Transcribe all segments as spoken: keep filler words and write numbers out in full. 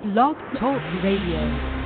Blog Talk Radio.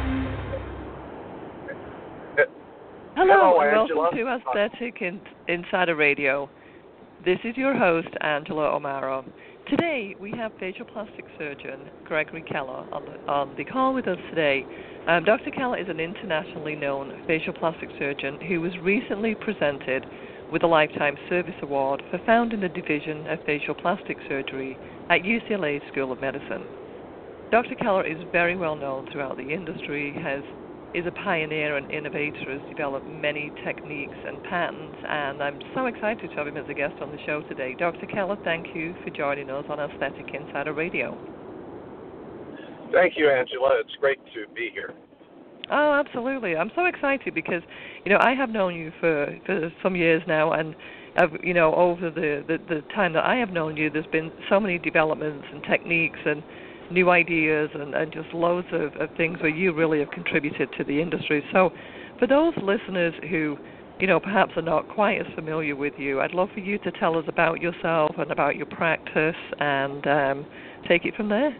Hello, Hello, and Angela. welcome to Aesthetic in, Insider Radio. This is your host, Angela O'Mara. Today, we have facial plastic surgeon Gregory Keller on the, on the call with us today. Um, Doctor Keller is an internationally known facial plastic surgeon who was recently presented with a Lifetime Service Award for founding the Division of Facial Plastic Surgery at U C L A School of Medicine. Doctor Keller is very well known throughout the industry, has is a pioneer and innovator, has developed many techniques and patents, and I'm so excited to have him as a guest on the show today. Doctor Keller, thank you for joining us on Aesthetic Insider Radio. Thank you, Angela. It's great to be here. Oh, absolutely. I'm so excited because, you know, I have known you for, for some years now, and, I've, you know, over the, the, the time that I have known you, there's been so many developments and techniques and new ideas and, and just loads of, of things where you really have contributed to the industry. So for those listeners who, you know, perhaps are not quite as familiar with you, I'd love for you to tell us about yourself and about your practice and um, take it from there.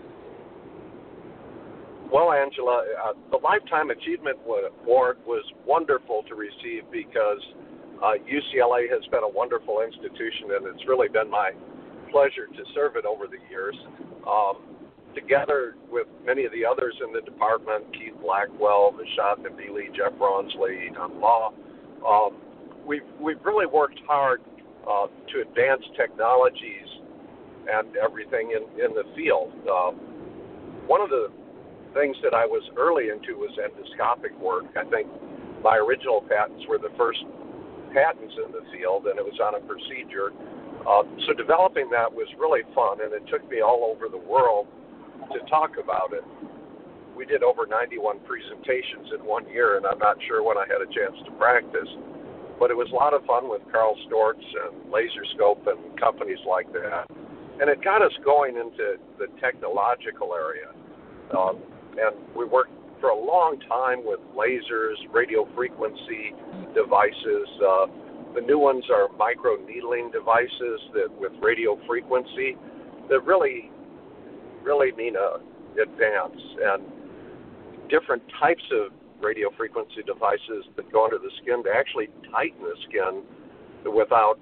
Well, Angela, uh, the Lifetime Achievement Award was wonderful to receive because uh, U C L A has been a wonderful institution, and it's really been my pleasure to serve it over the years. Um, together with many of the others in the department, Keith Blackwell, Vishad Nabili, Jeff Ronsley, on law, um, we've, we've really worked hard uh, to advance technologies and everything in, in the field. Uh, one of the things that I was early into was endoscopic work. I think my original patents were the first patents in the field, and it was on a procedure. Uh, so developing that was really fun, and it took me all over the world to talk about it. We did over ninety-one presentations in one year, and I'm not sure when I had a chance to practice, but it was a lot of fun with Karl Storz and LaserScope and companies like that. And it got us going into the technological area. Um, and we worked for a long time with lasers, radio frequency devices. Uh, the new ones are micro needling devices that with radio frequency that really really mean a advance, and different types of radio frequency devices that go under the skin to actually tighten the skin without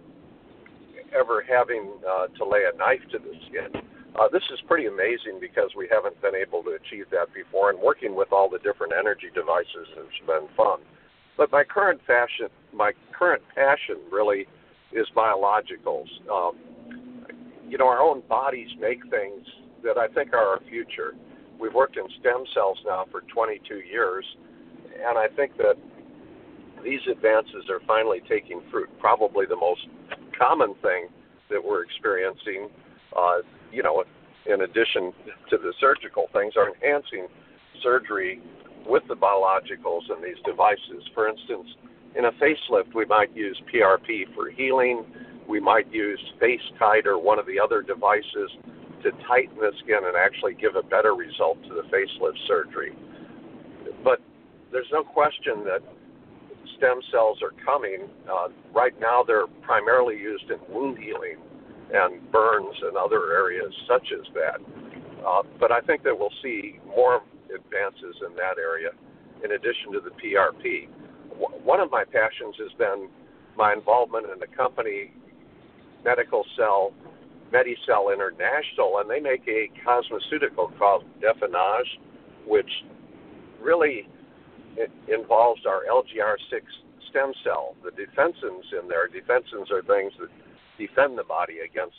ever having uh, to lay a knife to the skin. Uh, this is pretty amazing because we haven't been able to achieve that before, and working with all the different energy devices has been fun. But my current fashion, my current passion really is biologicals. Um, you know, our own bodies make things that I think are our future. We've worked in stem cells now for twenty-two years, and I think that these advances are finally taking fruit. Probably the most common thing that we're experiencing, uh, you know, in addition to the surgical things, are enhancing surgery with the biologicals and these devices. For instance, in a facelift, we might use P R P for healing. We might use FaceTite or one of the other devices to tighten the skin and actually give a better result to the facelift surgery. But there's no question that stem cells are coming. Uh, right now they're primarily used in wound healing and burns and other areas such as that. Uh, but I think that we'll see more advances in that area in addition to the P R P. W- one of my passions has been my involvement in the company Medical Cell, Medicell International, and they make a cosmeceutical called Definage, which really involves our L G R six stem cell. The defensins in there, defensins are things that defend the body against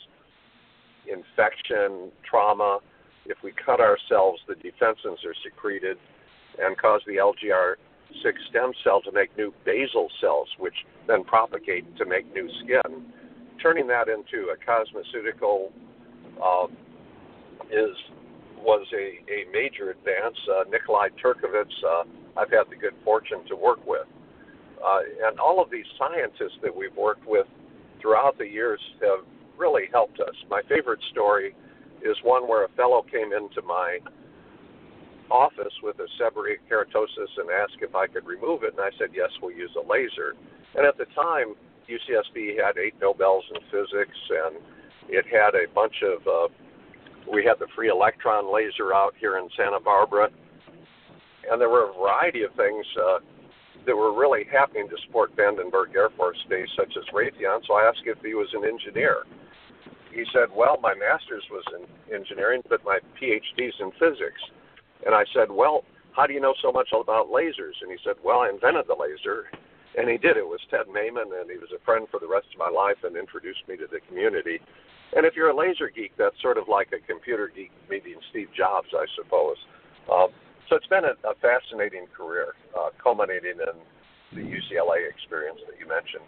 infection, trauma. If we cut ourselves, the defensins are secreted and cause the L G R six stem cell to make new basal cells, which then propagate to make new skin. Turning that into a cosmeceutical uh, is was a, a major advance. Uh, Nikolai Turkovitz, uh, I've had the good fortune to work with. Uh, and all of these scientists that we've worked with throughout the years have really helped us. My favorite story is one where a fellow came into my office with a seborrheic keratosis and asked if I could remove it, and I said, yes, we'll use a laser. And at the time, U C S B had eight Nobels in physics, and it had a bunch of uh, we had the free electron laser out here in Santa Barbara, and there were a variety of things uh, that were really happening to support Vandenberg Air Force Base, such as Raytheon. So I asked if he was an engineer. He said, well, my master's was in engineering, but my PhD's in physics. And I said, well, how do you know so much about lasers? And he said, well, I invented the laser. And he did. It was Ted Maiman, and he was a friend for the rest of my life and introduced me to the community. And if you're a laser geek, that's sort of like a computer geek meeting Steve Jobs, I suppose. Um, so it's been a, a fascinating career, uh, culminating in the U C L A experience that you mentioned.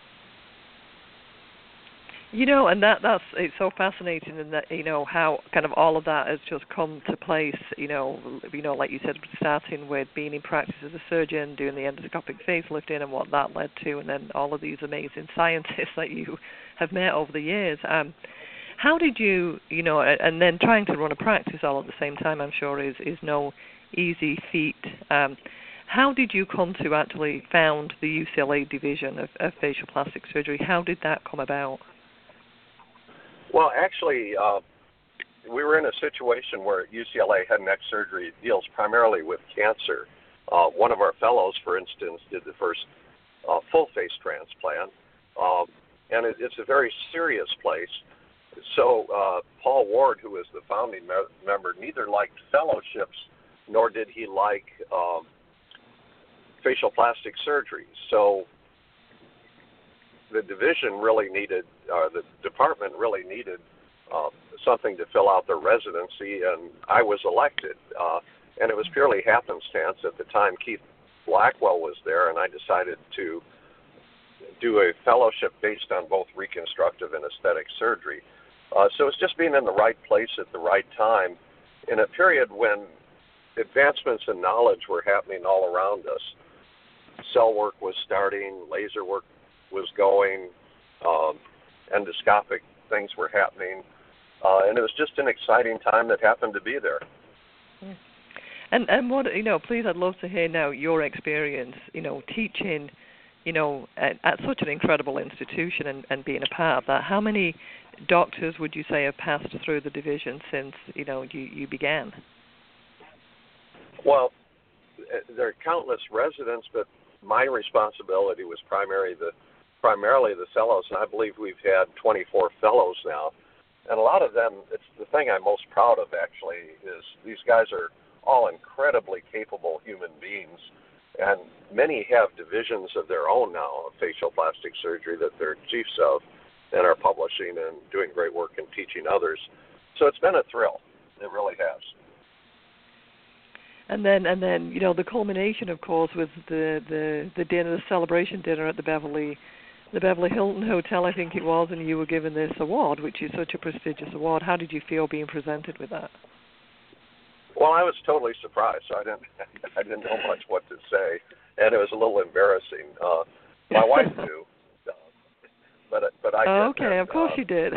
You know, and that that's it's so fascinating, in that, you know, how kind of all of that has just come to place. You know, you know, like you said, starting with being in practice as a surgeon, doing the endoscopic facelifting, and what that led to, and then all of these amazing scientists that you have met over the years. Um, how did you, you know, and then trying to run a practice all at the same time, I'm sure is is no easy feat. Um, how did you come to actually found the U C L A division of, of facial plastic surgery? How did that come about? Well, actually, uh, we were in a situation where U C L A head and neck surgery deals primarily with cancer. Uh, one of our fellows, for instance, did the first uh, full face transplant, um, and it, it's a very serious place. So uh, Paul Ward, who is the founding me- member, neither liked fellowships nor did he like um, facial plastic surgery. So the division really needed, uh, the department really needed uh, something to fill out their residency, and I was elected. Uh, and it was purely happenstance. At the time, Keith Blackwell was there, and I decided to do a fellowship based on both reconstructive and aesthetic surgery. Uh, so it's just being in the right place at the right time in a period when advancements in knowledge were happening all around us. Cell work was starting, laser work was going, um, endoscopic things were happening, uh, and it was just an exciting time that happened to be there. And and what, you know, please, I'd love to hear now your experience, you know, teaching, you know, at, at such an incredible institution and, and being a part of that. How many doctors would you say have passed through the division since, you know, you, you began? Well, there are countless residents, but my responsibility was primarily the primarily the fellows, and I believe we've had twenty-four fellows now. And a lot of them, it's the thing I'm most proud of, actually, is these guys are all incredibly capable human beings, and many have divisions of their own now of facial plastic surgery that they're chiefs of and are publishing and doing great work and teaching others. So it's been a thrill. It really has. And then, and then, you know, the culmination, of course, was the, the, the dinner, the celebration dinner at the Beverly, the Beverly Hilton Hotel, I think it was, and you were given this award, which is such a prestigious award. How did you feel being presented with that? Well, I was totally surprised. So I didn't, I didn't know much what to say, and it was a little embarrassing. Uh, my wife knew, uh, but but I. Oh, didn't, okay, and, of course uh, you did.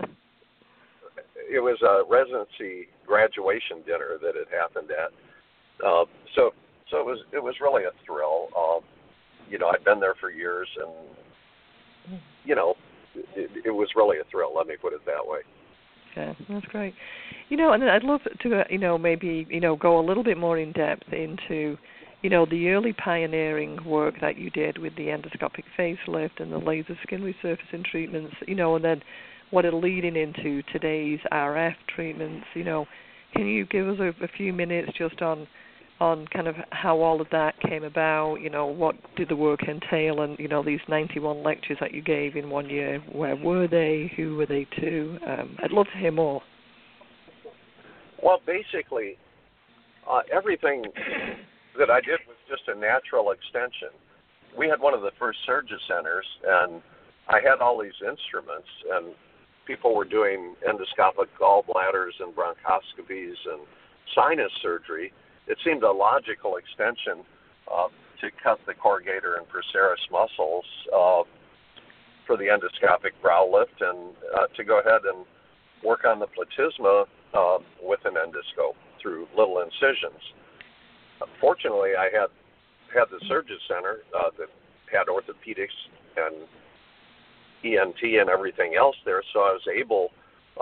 It was a residency graduation dinner that it happened at. Uh, so, so it was it was really a thrill. Uh, you know, I'd been there for years, and you know, it, it was really a thrill. Let me put it that way. Okay, that's great. You know, and I'd love to, uh, you know, maybe you know go a little bit more in depth into, you know, the early pioneering work that you did with the endoscopic facelift and the laser skin resurfacing treatments. You know, and then what are leading into today's R F treatments. You know, can you give us a, a few minutes just on on kind of how all of that came about, you know, what did the work entail, and, you know, these ninety-one lectures that you gave in one year, where were they, who were they to? Um, I'd love to hear more. Well, basically, uh, everything that I did was just a natural extension. We had one of the first surgery centers, and I had all these instruments, and people were doing endoscopic gallbladders and bronchoscopies and sinus surgery. It seemed a logical extension uh, to cut the corrugator and procerus muscles uh, for the endoscopic brow lift, and uh, to go ahead and work on the platysma uh, with an endoscope through little incisions. Uh, fortunately, I had had the surgery center uh, that had orthopedics and E N T and everything else there, so I was able um,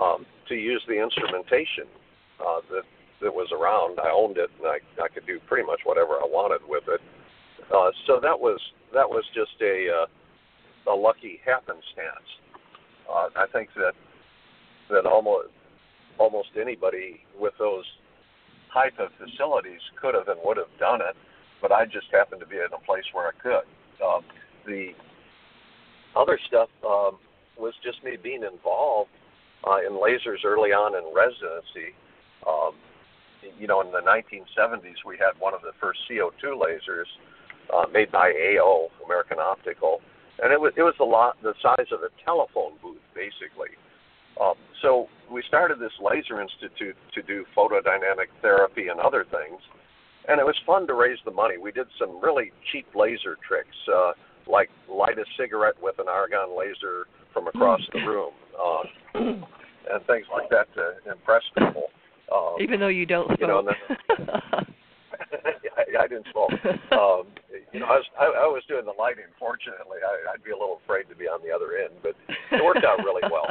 to use the instrumentation uh, that that was around. I owned it, and I, I could do pretty much whatever I wanted with it. Uh, so that was that was just a uh, a lucky happenstance. Uh, I think that that almost almost anybody with those type of facilities could have and would have done it, but I just happened to be in a place where I could. Um, the other stuff um, was just me being involved uh, in lasers early on in residency. Um, you know, in the nineteen seventies, we had one of the first C O two lasers uh, made by A O, American Optical, and it was it was a lot the size of a telephone booth, basically. Um, so we started this laser institute to do photodynamic therapy and other things, and it was fun to raise the money. We did some really cheap laser tricks, uh, like light a cigarette with an argon laser from across the room, uh, and things like that to impress people. Um, Even though you don't smoke. You know, and then, I, I didn't smoke. Um, you know, I was I, I was doing the lighting. Fortunately, I, I'd be a little afraid to be on the other end, but it worked out really well.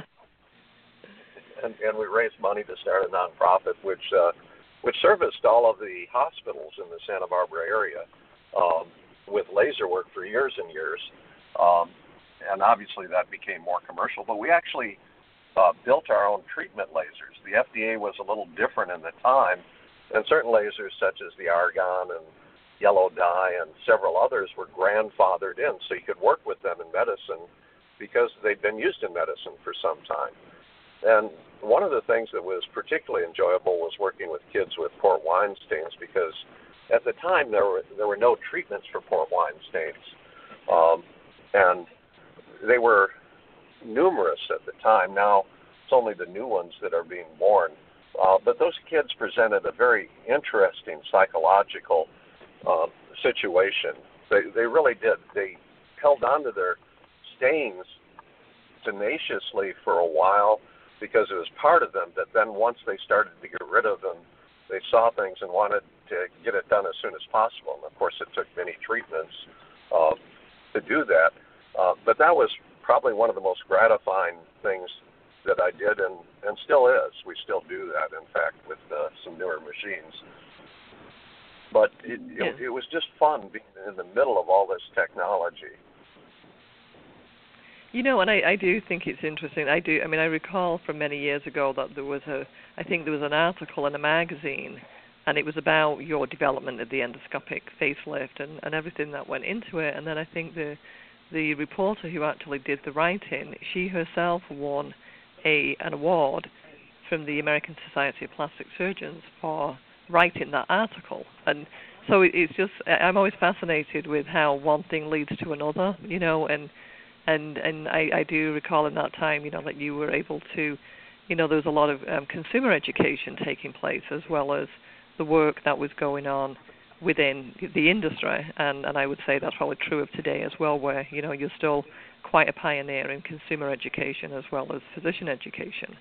And, and we raised money to start a nonprofit, which uh, which serviced all of the hospitals in the Santa Barbara area um, with laser work for years and years. Um, and obviously that became more commercial. But we actually uh, built our own treatment lasers. The F D A was a little different in the time, and certain lasers such as the argon and yellow dye and several others were grandfathered in, so you could work with them in medicine because they'd been used in medicine for some time. And one of the things that was particularly enjoyable was working with kids with port wine stains, because at the time there were there were no treatments for port wine stains, um, and they were numerous at the time. Now it's only the new ones that are being born. Uh, but those kids presented a very interesting psychological uh, situation. They they really did. They held on to their stains tenaciously for a while, because it was part of them, but then once they started to get rid of them, they saw things and wanted to get it done as soon as possible. And of course, it took many treatments uh, to do that. Uh, but that was probably one of the most gratifying things that I did, and, and still is. We still do that, in fact, with uh, some newer machines. But it, yeah. it, it was just fun being in the middle of all this technology. You know, and I, I do think it's interesting. I do. I mean, I recall from many years ago that there was a, I think there was an article in a magazine, and it was about your development of the endoscopic facelift and, and everything that went into it. And then I think the, the reporter who actually did the writing, she herself won a an award from the American Society of Plastic Surgeons for writing that article. And so it, it's just, I'm always fascinated with how one thing leads to another, you know, and And and I, I do recall in that time, you know, that you were able to, you know, there was a lot of um, consumer education taking place, as well as the work that was going on within the industry. And, and I would say that's probably true of today as well, where, you know, you're still quite a pioneer in consumer education as well as physician education.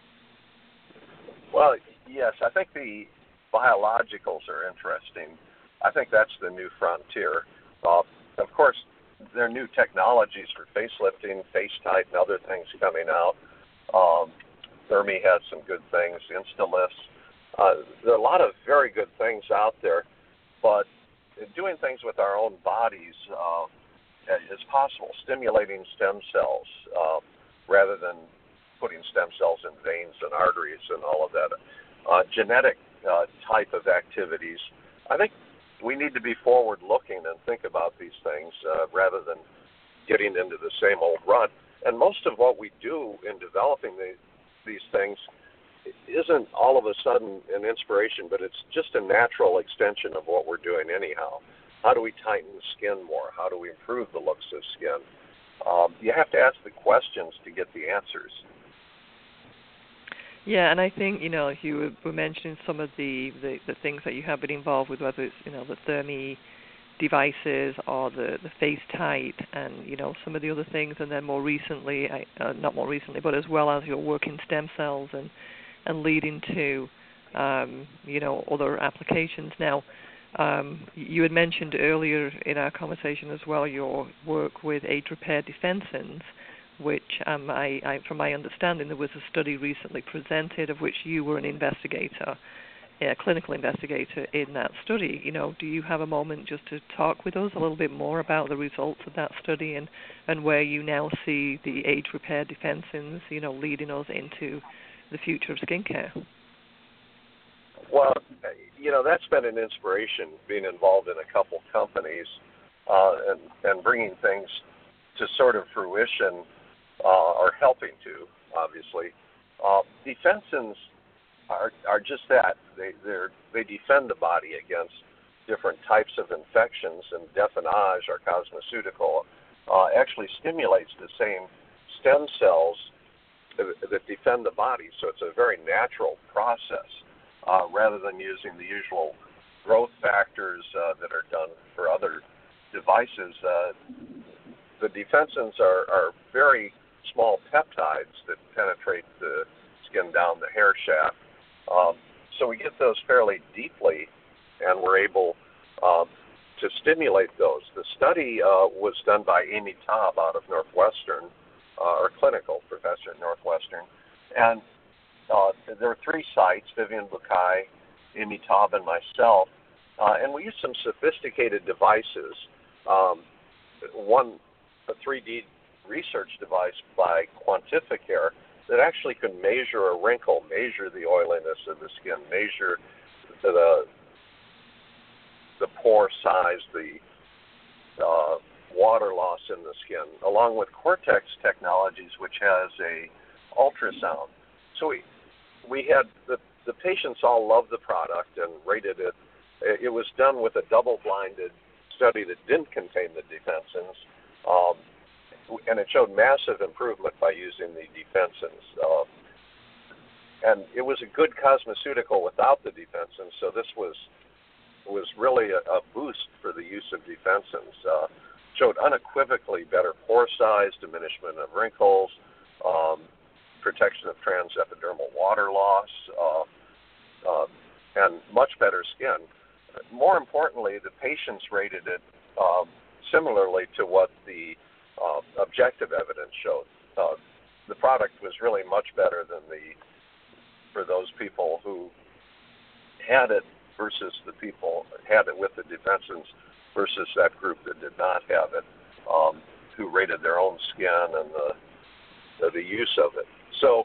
Well, yes, I think the biologicals are interesting. I think that's the new frontier. Uh, of course, there are new technologies for facelifting, FaceTite, and other things coming out. Um, Thermi has some good things, Instalifts. Uh, there are a lot of very good things out there, but doing things with our own bodies uh, is possible, stimulating stem cells uh, rather than putting stem cells in veins and arteries and all of that. Uh, genetic uh, type of activities. I think we need to be forward-looking and think about these things uh, rather than getting into the same old rut. And most of what we do in developing the, these things isn't all of a sudden an inspiration, but it's just a natural extension of what we're doing anyhow. How do we tighten the skin more? How do we improve the looks of skin? Um, you have to ask the questions to get the answers. Yeah, and I think, you know, you were mentioning some of the, the, the things that you have been involved with, whether it's, you know, the Thermi devices or the, the FaceTite and, you know, some of the other things, and then more recently, uh, not more recently, but as well as your work in stem cells and, and leading to, um, you know, other applications. Now, um, you had mentioned earlier in our conversation as well your work with age repair defensins, which, um, I, I, from my understanding, there was a study recently presented of which you were an investigator, a clinical investigator in that study. You know, do you have a moment just to talk with us a little bit more about the results of that study and, and where you now see the age repair defensins, you know, leading us into the future of skincare? Well, you know, that's been an inspiration, being involved in a couple companies uh, and, and bringing things to sort of fruition, uh, or helping to, obviously. Uh, defensins are are just that. They they're, they defend the body against different types of infections, and Definage, our cosmeceutical, uh, actually stimulates the same stem cells that, that defend the body. So it's a very natural process, uh, rather than using the usual growth factors uh, that are done for other devices. Uh, the defensins are, are very small peptides that penetrate the skin down the hair shaft. Um, so we get those fairly deeply, and we're able um, to stimulate those. The study uh, was done by Amy Taub out of Northwestern, uh, or clinical professor at Northwestern. And uh, there were three sites, Vivian Bukai, Amy Taub, and myself. Uh, and we used some sophisticated devices. Um, one, a three D research device by Quantificare that actually could measure a wrinkle, measure the oiliness of the skin, measure the the pore size, the uh, water loss in the skin, along with Cortex Technologies, which has a ultrasound. So we we had the the patients all loved the product and rated it. It was done with a double-blinded study that didn't contain the defensins, um, and it showed massive improvement by using the defensins. Uh, and it was a good cosmeceutical without the defensins, so this was was really a, a boost for the use of defensins. Uh, showed unequivocally better pore size, diminishment of wrinkles, um, protection of transepidermal water loss, uh, uh, and much better skin. More importantly, the patients rated it um, similarly to what the uh, objective evidence showed. Uh, the product was really much better than the for those people who had it versus the people had it with the defensins versus that group that did not have it, um, who rated their own skin and the the, the use of it. So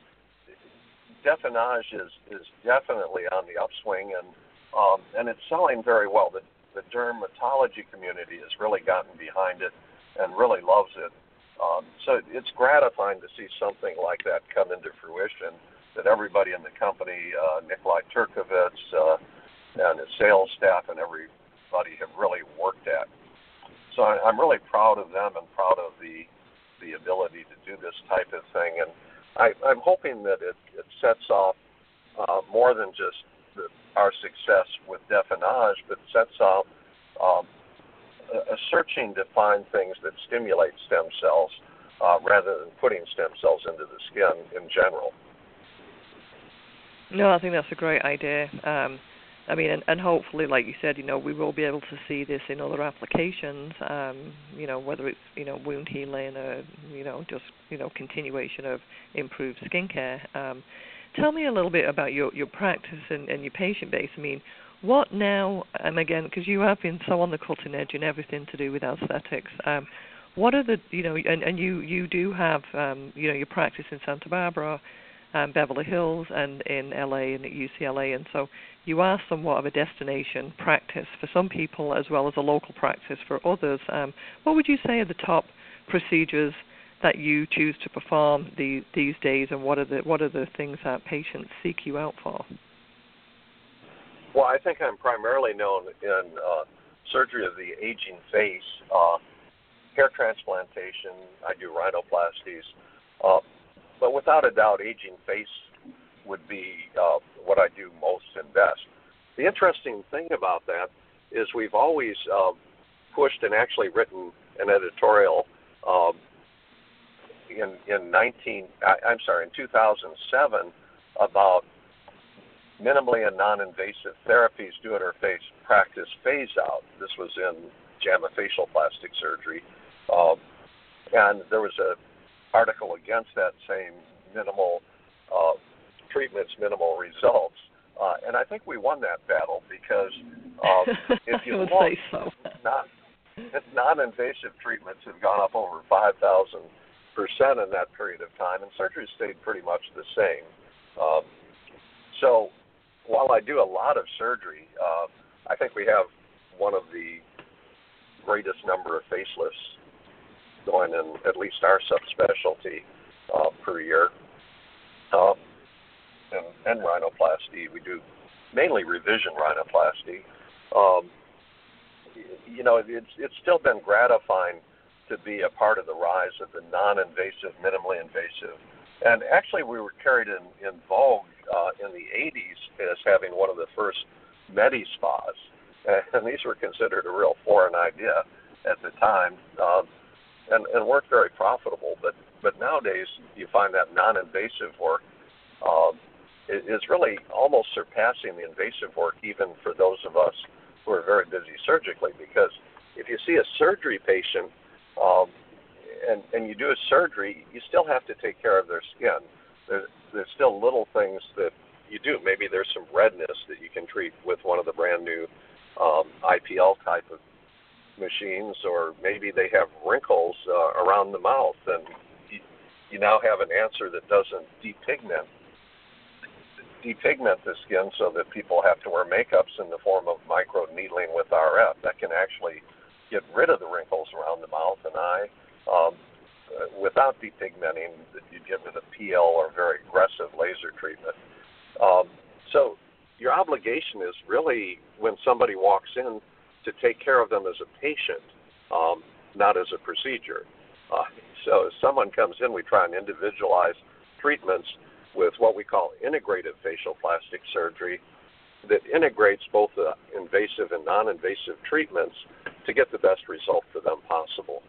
Definage is is definitely on the upswing, and Um, and it's selling very well. The, the dermatology community has really gotten behind it and really loves it. Um, so it's gratifying to see something like that come into fruition, that everybody in the company, uh, Nikolai Turkovitz, uh, and his sales staff and everybody have really worked at. So I, I'm really proud of them and proud of the the ability to do this type of thing. And I, I'm hoping that it, it sets off uh, more than just the our success with Definage, but sets off um, a, a searching to find things that stimulate stem cells uh, rather than putting stem cells into the skin in general. No, I think that's a great idea. Um, I mean, and, and hopefully, like you said, you know, we will be able to see this in other applications, um, you know, whether it's, you know, wound healing or, you know, just, you know, continuation of improved skincare. Um, Tell me a little bit about your, your practice and, and your patient base. I mean, what now, and again, because you have been so on the cutting edge in everything to do with aesthetics, um, what are the, you know, and, and you, you do have, um, you know, your practice in Santa Barbara, um, Beverly Hills, and in L A and at U C L A, and so you are somewhat of a destination practice for some people as well as a local practice for others. Um, what would you say are the top procedures that you choose to perform the, these days, and what are the what are the things that patients seek you out for? Well, I think I'm primarily known in uh, surgery of the aging face, uh, hair transplantation. I do rhinoplasties, uh, but without a doubt, aging face would be uh, what I do most and best. The interesting thing about that is we've always uh, pushed and actually written an editorial. Uh, In, in nineteen, I, I'm sorry, in two thousand seven, about minimally and non-invasive therapies do it or face practice phase out. This was in JAMA facial plastic surgery, um, and there was a article against that saying minimal uh, treatments, minimal results. Uh, and I think we won that battle because um, if you I would look, say so. not, non-invasive treatments have gone up over five thousand percent in that period of time, and surgery stayed pretty much the same. Um, so while I do a lot of surgery, uh, I think we have one of the greatest number of facelifts going in at least our subspecialty uh, per year. Uh, and, and rhinoplasty. We do mainly revision rhinoplasty. Um, you know, it's it's still been gratifying to be a part of the rise of the non-invasive, minimally invasive. And actually, we were carried in, in vogue uh, in the eighties as having one of the first Medi spas. And these were considered a real foreign idea at the time, um, and, and weren't very profitable. But, but nowadays, you find that non-invasive work uh, is really almost surpassing the invasive work, even for those of us who are very busy surgically. Because if you see a surgery patient um, and, and you do a surgery, you still have to take care of their skin. There, there's still little things that you do. Maybe there's some redness that you can treat with one of the brand new um, I P L type of machines, or maybe they have wrinkles uh, around the mouth, and you, you now have an answer that doesn't depigment depigment the skin so that people have to wear makeups in the form of micro needling with R F. That can actually get rid of the wrinkles around the mouth and eye um, without depigmenting. You get rid of P L or very aggressive laser treatment. Um, so your obligation is really, when somebody walks in, to take care of them as a patient, um, not as a procedure. Uh, so if someone comes in, we try and individualize treatments with what we call integrative facial plastic surgery that integrates both the invasive and non-invasive treatments to get the best result for them possible.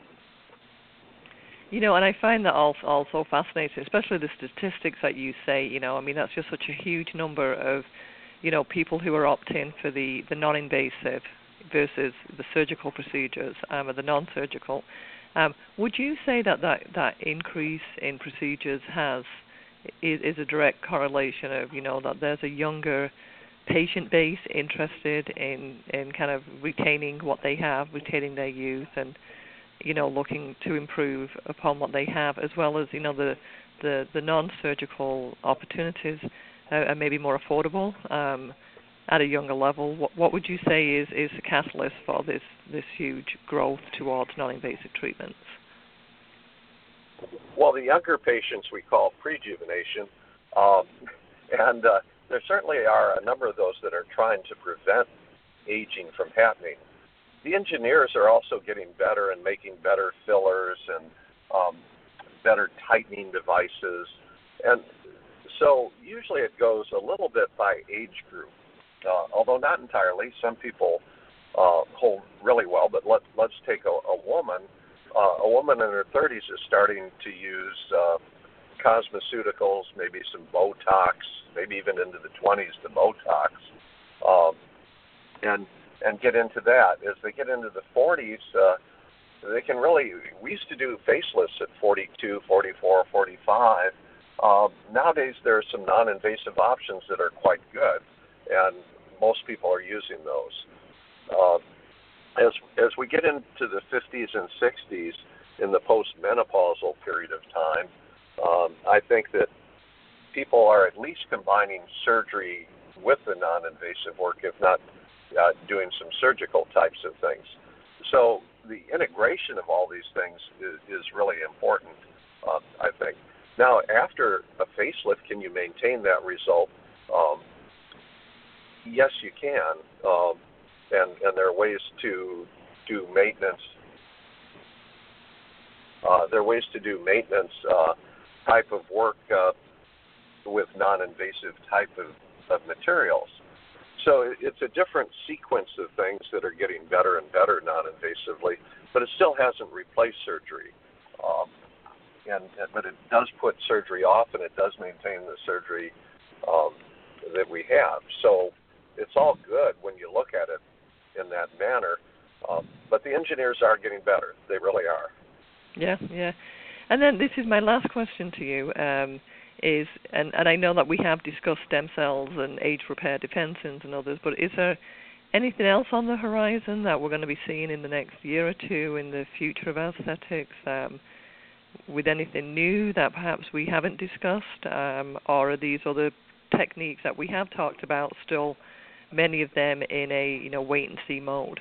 You know, and I find that also, also fascinating, especially the statistics that you say, you know, I mean, that's just such a huge number of, you know, people who are opting for the, the non-invasive versus the surgical procedures um, or the non-surgical. Um, would you say that, that that increase in procedures has is, is a direct correlation of, you know, that there's a younger patient base interested in, in kind of retaining what they have, retaining their youth, and, you know, looking to improve upon what they have, as well as, you know, the the, the non-surgical opportunities uh, are maybe more affordable um, at a younger level? What, what would you say is, is the catalyst for this, this huge growth towards non-invasive treatments? Well, the younger patients we call prejuvenation, um, and uh, there certainly are a number of those that are trying to prevent aging from happening. The engineers are also getting better and making better fillers and um, better tightening devices. And so usually it goes a little bit by age group, uh, although not entirely. Some people uh, hold really well, but let, let's take a, a woman. Uh, a woman in her thirties is starting to use uh, cosmeceuticals, maybe some Botox, maybe even into the twenties, the Botox, um, and and get into that. As they get into the forties, uh, they can really, we used to do facelifts at forty-two, forty-four, forty-five. Um, nowadays, there are some non-invasive options that are quite good, and most people are using those. Uh, as as we get into the fifties and sixties, in the postmenopausal period of time, um, I think that people are at least combining surgery with the non-invasive work, if not uh, doing some surgical types of things. So the integration of all these things is, is really important, uh, I think. Now, after a facelift, can you maintain that result? Um, yes, you can, um, and, and there are ways to do maintenance. Uh, there are ways to do maintenance uh, type of work uh, with non-invasive type of, of materials. So it's a different sequence of things that are getting better and better non-invasively, but it still hasn't replaced surgery. Um, and, and but it does put surgery off, and it does maintain the surgery um, that we have. So it's all good when you look at it in that manner. Um, but the engineers are getting better; they really are. Yeah, yeah. And then this is my last question to you, um, is, and, and I know that we have discussed stem cells and age repair defensins and others, but is there anything else on the horizon that we're going to be seeing in the next year or two in the future of aesthetics, um, with anything new that perhaps we haven't discussed, um, or are these other techniques that we have talked about still, many of them in a, you know, wait-and-see mode?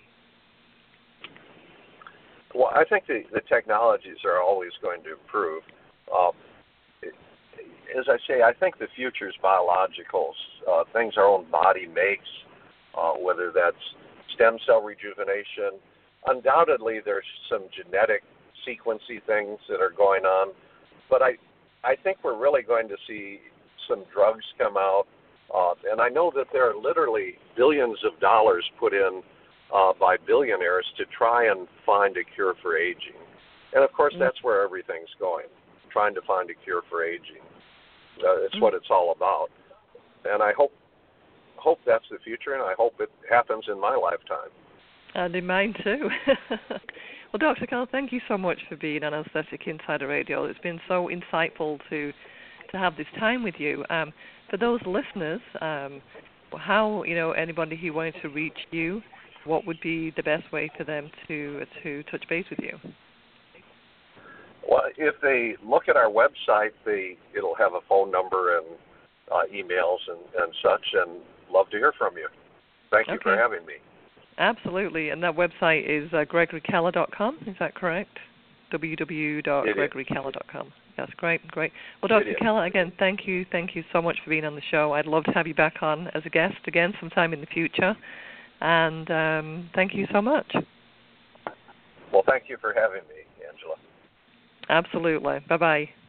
Well, I think the, the technologies are always going to improve. Um, as I say, I think the future is biologicals, uh, things our own body makes, uh, whether that's stem cell rejuvenation. Undoubtedly, there's some genetic sequencing things that are going on, but I, I think we're really going to see some drugs come out, uh, and I know that there are literally billions of dollars put in uh, by billionaires to try and find a cure for aging. And of course, that's where everything's going, trying to find a cure for aging. Uh, it's what it's all about. And I hope hope that's the future, and I hope it happens in my lifetime. And in mine too. Well, Doctor Keller, thank you so much for being on Aesthetic Insider Radio. It's been so insightful to to have this time with you. Um, for those listeners, um, how, you know, anybody who wanted to reach you, what would be the best way for them to to touch base with you? Well, if they look at our website, they it'll have a phone number and uh, emails and, and such, and love to hear from you. Thank you okay. for having me. Absolutely, and that website is uh, gregory keller dot com, is that correct? w w w dot gregory keller dot com. That's great, great. Well, Doctor Keller, again, thank you, thank you so much for being on the show. I'd love to have you back on as a guest again sometime in the future, and um, thank you so much. Well, thank you for having me, Angela. Absolutely. Bye-bye.